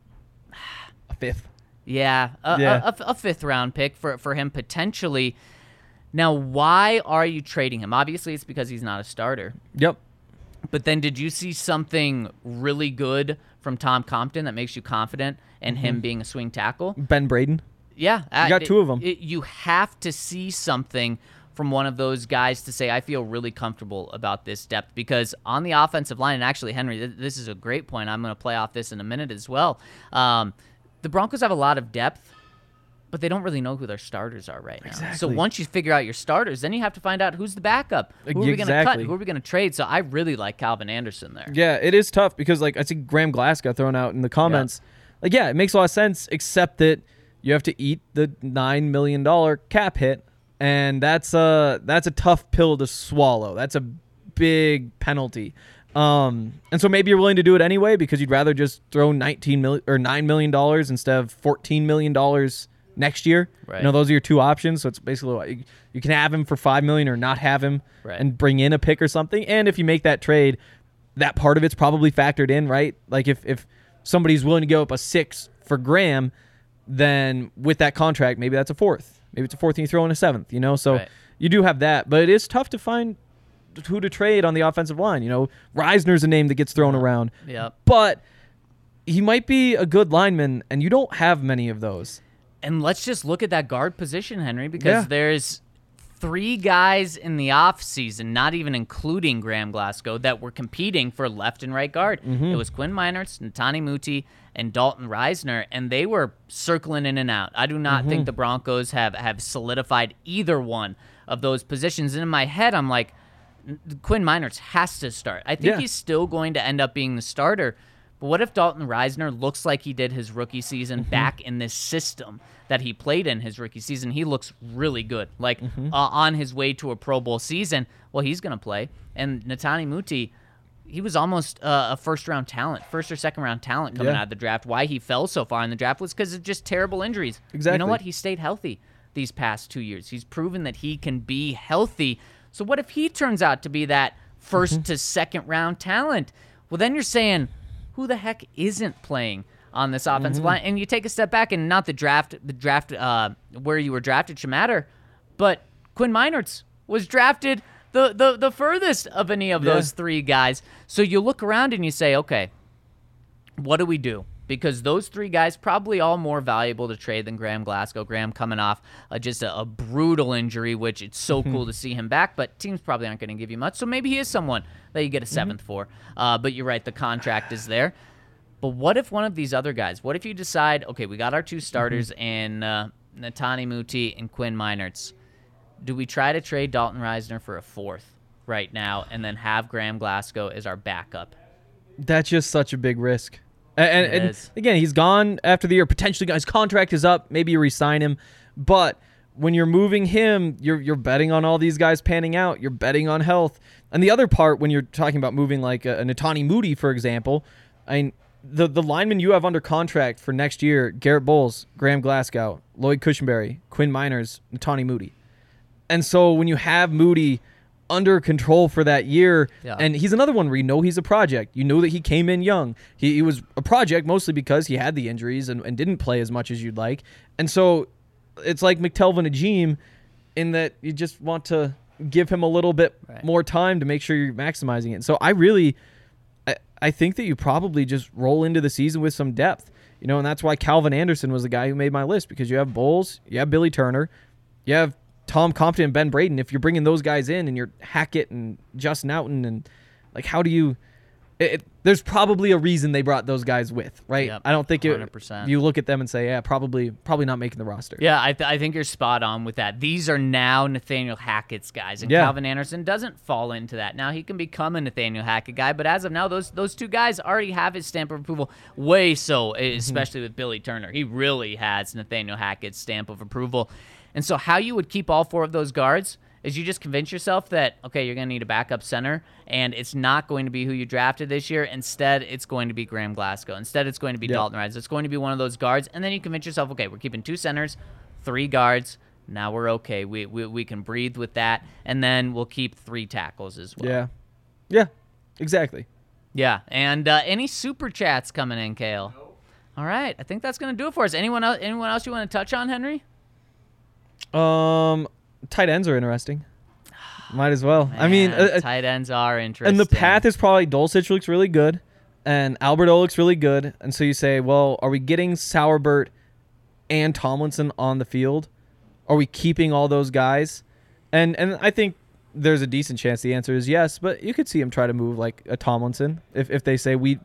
a fifth. Yeah, a fifth-round pick for him potentially. Now, why are you trading him? Obviously, it's because he's not a starter. Yep. But then did you see something really good from Tom Compton that makes you confident in him being a swing tackle? Ben Braden. Yeah. You got two of them. You have to see something from one of those guys to say, I feel really comfortable about this depth, because on the offensive line, and actually, Henry, this is a great point. I'm going to play off this in a minute as well. The Broncos have a lot of depth, but they don't really know who their starters are right now. Exactly. So once you figure out your starters, then you have to find out who's the backup. Who are we going to cut? Who are we going to trade? So I really like Calvin Anderson there. Yeah, it is tough because, I see Graham Glass got thrown out in the comments. Yeah. It makes a lot of sense, except that you have to eat the $9 million cap hit, and that's a tough pill to swallow. That's a big penalty. And so maybe you're willing to do it anyway because you'd rather just throw $9 million instead of $14 million next year. Right. Those are your two options. So it's basically you can have him for $5 million or not have him and bring in a pick or something. And if you make that trade, that part of it's probably factored in, right? Like if somebody's willing to give up a 6 for Graham, then with that contract, maybe that's a 4th. Maybe it's a 4th and you throw in a 7th, So you do have that. But it is tough to find who to trade on the offensive line. Reisner's a name that gets thrown around. Yep. But he might be a good lineman, and you don't have many of those. And let's just look at that guard position, Henry, because there's 3 guys in the offseason, not even including Graham Glasgow, that were competing for left and right guard. It was Quinn Meinerz, Netani Muti, and Dalton Reisner, and they were circling in and out. I do not think the Broncos have solidified either one of those positions. And in my head, I'm like, Quinn Meinerz has to start. I think he's still going to end up being the starter. But what if Dalton Reisner looks like he did his rookie season back in this system that he played in his rookie season? He looks really good, on his way to a Pro Bowl season. Well, he's going to play. And Netani Muti, he was almost a first-round talent, first or second-round talent coming out of the draft. Why he fell so far in the draft was because of just terrible injuries. Exactly. You know what? He stayed healthy these past 2 years. He's proven that he can be healthy. So what if he turns out to be that first to second-round talent? Well, then you're saying, who the heck isn't playing on this offensive line? And you take a step back, and not the draft where you were drafted should matter, but Quinn Meinerz was drafted the furthest of any of those 3 guys. So you look around and you say, okay, what do we do? Because those 3 guys probably all more valuable to trade than Graham Glasgow. Graham coming off just a brutal injury, which it's so cool to see him back, but teams probably aren't going to give you much. So maybe he is someone that you get a 7th for. But you're right, the contract is there. But what if one of these other guys, what if you decide, okay, we got our 2 starters in Netani Muti and Quinn Meinerz. Do we try to trade Dalton Reisner for a 4th right now and then have Graham Glasgow as our backup? That's just such a big risk. And again, he's gone after the year. Potentially, his contract is up. Maybe you re-sign him. But when you're moving him, you're betting on all these guys panning out. You're betting on health. And the other part, when you're talking about moving like a Netani Muti, for example, the linemen you have under contract for next year, Garrett Bowles, Graham Glasgow, Lloyd Cushenberry, Quinn Meinerz, Netani Muti. And so when you have Muti under control for that year, and he's another one where you know he's a project. You know that he came in young. He was a project mostly because he had the injuries and didn't play as much as you'd like. And so it's like McTelvin Ajim in that you just want to give him a little bit more time to make sure you're maximizing it. And so I think that you probably just roll into the season with some depth. And that's why Calvin Anderson was the guy who made my list, because you have Bowles, you have Billy Turner, you have Tom Compton and Ben Braden. If you're bringing those guys in and you're Hackett and Justin Outen, and like, how do you there's probably a reason they brought those guys with, right? Yep, I don't think 100%. You look at them and say, yeah, probably not making the roster. Yeah, I think you're spot on with that. These are now Nathaniel Hackett's guys, and Calvin Anderson doesn't fall into that. Now he can become a Nathaniel Hackett guy, but as of now, those two guys already have his stamp of approval, way so, especially with Billy Turner. He really has Nathaniel Hackett's stamp of approval. And so how you would keep all four of those guards is you just convince yourself that, okay, you're going to need a backup center, and it's not going to be who you drafted this year. Instead, it's going to be Graham Glasgow. Instead, it's going to be Dalton Rides. It's going to be one of those guards, and then you convince yourself, okay, we're keeping 2 centers, 3 guards. Now we're okay. We can breathe with that, and then we'll keep 3 tackles as well. Yeah, exactly. Yeah, and any super chats coming in, Kale? Nope. All right, I think that's going to do it for us. Anyone else you want to touch on, Henry? Tight ends are interesting. Might as well. Man, I mean, tight ends are interesting. And the path is probably Dulcich looks really good, and Alberto looks really good. And so you say, well, are we getting Sauerbert and Tomlinson on the field? Are we keeping all those guys? And I think there's a decent chance the answer is yes, but you could see him try to move like a Tomlinson if they say we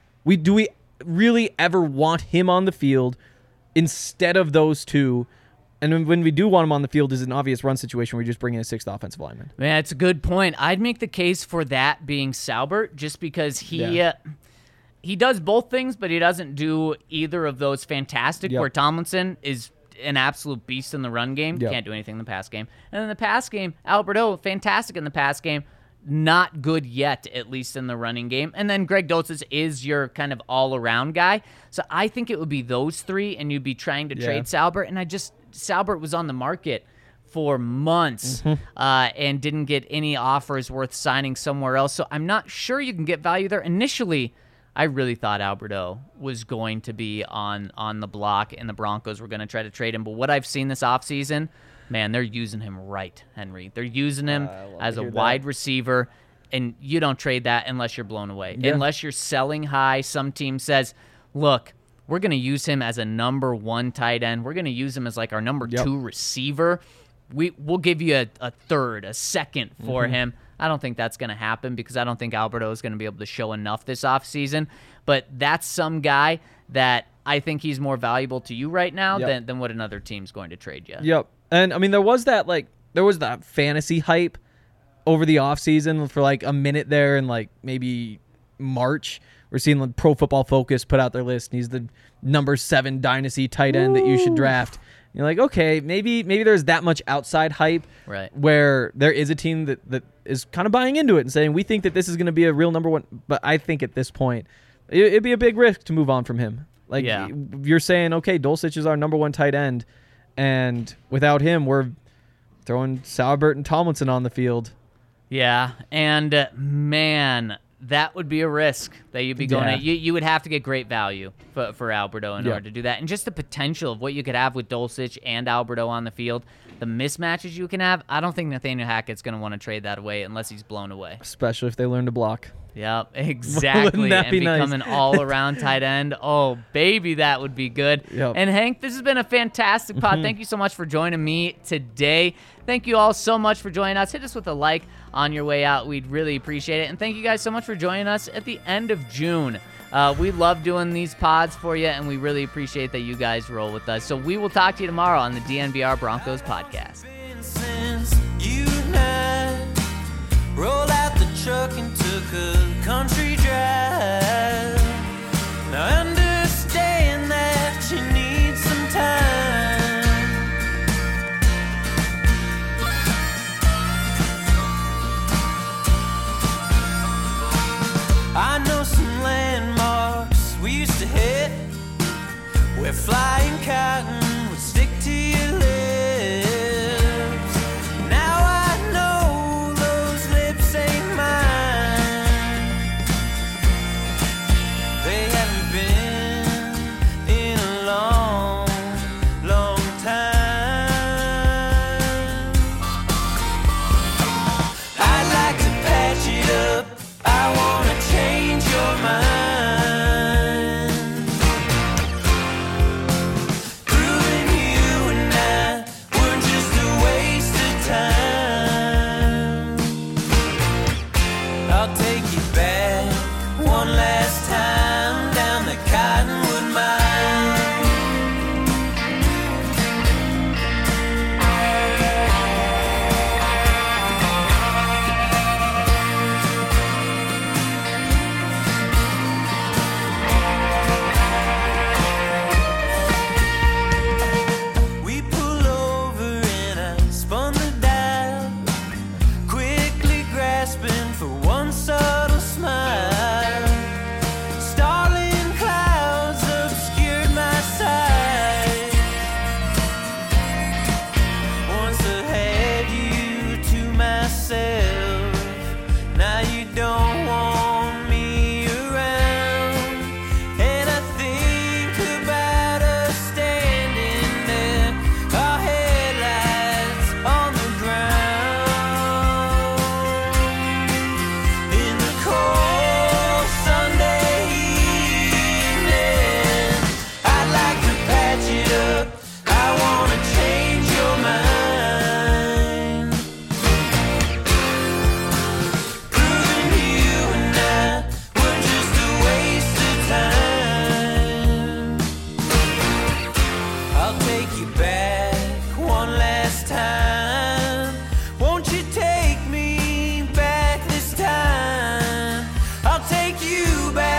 really ever want him on the field instead of those two. And when we do want him on the field, is an obvious run situation where you just bring in a 6th offensive lineman. Man, it's a good point. I'd make the case for that being Sauerbert, just because he does both things, but he doesn't do either of those fantastic, where Tomlinson is an absolute beast in the run game, can't do anything in the pass game. And in the pass game, Alberto, fantastic in the pass game, not good yet, at least in the running game. And then Greg Dulcich is your kind of all-around guy. So I think it would be those 3, and you'd be trying to trade Sauerbert. And Sauerbert was on the market for months and didn't get any offers worth signing somewhere else. So I'm not sure you can get value there. Initially, I really thought Alberto was going to be on the block, and the Broncos were going to try to trade him. But what I've seen this offseason, man, they're using him right, Henry. They're using him as a wide receiver, and you don't trade that unless you're blown away. Yeah. Unless you're selling high. Some team says, look, we're going to use him as a number 1 tight end. We're going to use him as like our number 2 receiver. We'll give you a third, a second for him. I don't think that's going to happen, because I don't think Alberto is going to be able to show enough this offseason. But that's some guy that I think he's more valuable to you right now than what another team's going to trade you. Yep. And I mean, there was that fantasy hype over the offseason for like a minute there in like maybe March. We're seeing like Pro Football Focus put out their list, and he's the number 7 dynasty tight end that you should draft. You're like, okay, maybe there's that much outside hype, right, where there is a team that is kind of buying into it and saying, we think that this is going to be a real number 1. But I think at this point, it'd be a big risk to move on from him. Like, you're saying, okay, Dulcich is our number 1 tight end, and without him, we're throwing Sauerbert and Tomlinson on the field. Yeah, and man, that would be a risk that you'd be going at. You would have to get great value for Alberto in order to do that. And just the potential of what you could have with Dulcich and Alberto on the field, the mismatches you can have, I don't think Nathaniel Hackett's going to want to trade that away unless he's blown away. Especially if they learn to block. Yep, exactly. And become an all-around tight end. Oh, baby, that would be good. Yep. And Hank, this has been a fantastic pod. Thank you so much for joining me today. Thank you all so much for joining us. Hit us with a like on your way out. We'd really appreciate it. And thank you guys so much for joining us at the end of June. We love doing these pods for you, and we really appreciate that you guys roll with us. So we will talk to you tomorrow on the DNVR Broncos podcast. Rolled out the truck and took a country drive. Now I understand that you need some time. I know some landmarks we used to hit, where flying cotton would stick to your lips. Now I know those lips ain't mine. one last time down the Cottonwood Mine. We pull over and I spun the dial, quickly grasping for one subtle smile. Starling clouds obscured my sight. Once I had you to myself, now you don't want me around. And I think about us standing there, our headlights on the ground. In the cold Sunday evening, I'd like to patch it up. I wanna change your mind. Proving you and I were just a waste of time. I'll take you back one last time. Won't you take me back this time? I'll take you back.